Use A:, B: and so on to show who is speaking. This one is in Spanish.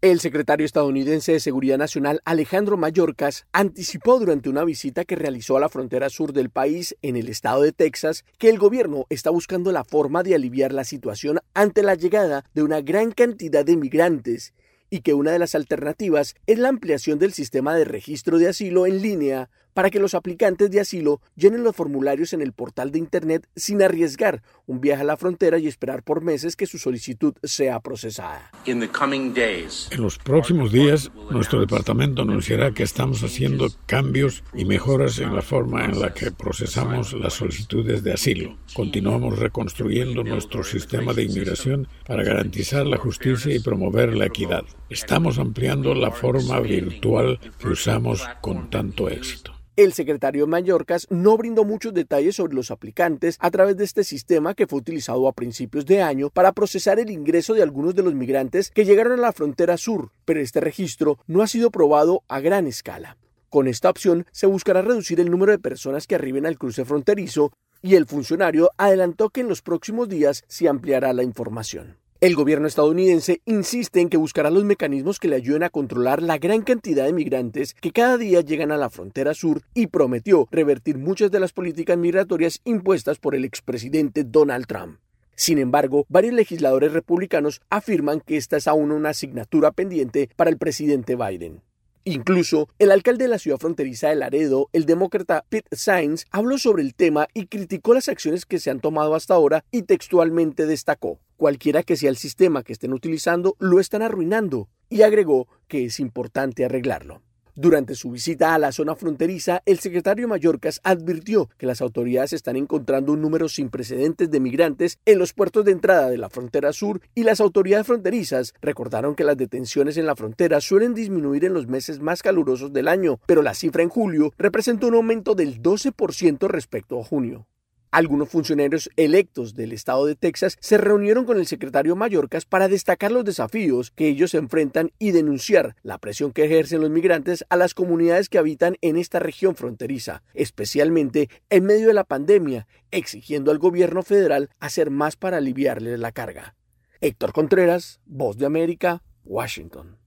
A: El secretario estadounidense de Seguridad Nacional, Alejandro Mayorkas, anticipó durante una visita que realizó a la frontera sur del país, en el estado de Texas, que el gobierno está buscando la forma de aliviar la situación ante la llegada de una gran cantidad de migrantes y que una de las alternativas es la ampliación del sistema de registro de asilo en línea para que los aplicantes de asilo llenen los formularios en el portal de Internet sin arriesgar un viaje a la frontera y esperar por meses que su solicitud sea procesada.
B: En los próximos días, nuestro departamento anunciará que estamos haciendo cambios y mejoras en la forma en la que procesamos las solicitudes de asilo. Continuamos reconstruyendo nuestro sistema de inmigración para garantizar la justicia y promover la equidad. Estamos ampliando la forma virtual que usamos con tanto éxito.
A: El secretario Mayorkas no brindó muchos detalles sobre los aplicantes a través de este sistema que fue utilizado a principios de año para procesar el ingreso de algunos de los migrantes que llegaron a la frontera sur, pero este registro no ha sido probado a gran escala. Con esta opción se buscará reducir el número de personas que arriben al cruce fronterizo y el funcionario adelantó que en los próximos días se ampliará la información. El gobierno estadounidense insiste en que buscará los mecanismos que le ayuden a controlar la gran cantidad de migrantes que cada día llegan a la frontera sur y prometió revertir muchas de las políticas migratorias impuestas por el expresidente Donald Trump. Sin embargo, varios legisladores republicanos afirman que esta es aún una asignatura pendiente para el presidente Biden. Incluso, el alcalde de la ciudad fronteriza de Laredo, el demócrata Pete Sainz, habló sobre el tema y criticó las acciones que se han tomado hasta ahora y textualmente destacó: cualquiera que sea el sistema que estén utilizando, lo están arruinando, y agregó que es importante arreglarlo. Durante su visita a la zona fronteriza, el secretario Mayorkas advirtió que las autoridades están encontrando un número sin precedentes de migrantes en los puertos de entrada de la frontera sur y las autoridades fronterizas recordaron que las detenciones en la frontera suelen disminuir en los meses más calurosos del año, pero la cifra en julio representó un aumento del 12% respecto a junio. Algunos funcionarios electos del estado de Texas se reunieron con el secretario Mayorkas para destacar los desafíos que ellos enfrentan y denunciar la presión que ejercen los migrantes a las comunidades que habitan en esta región fronteriza, especialmente en medio de la pandemia, exigiendo al gobierno federal hacer más para aliviarles la carga. Héctor Contreras, Voz de América, Washington.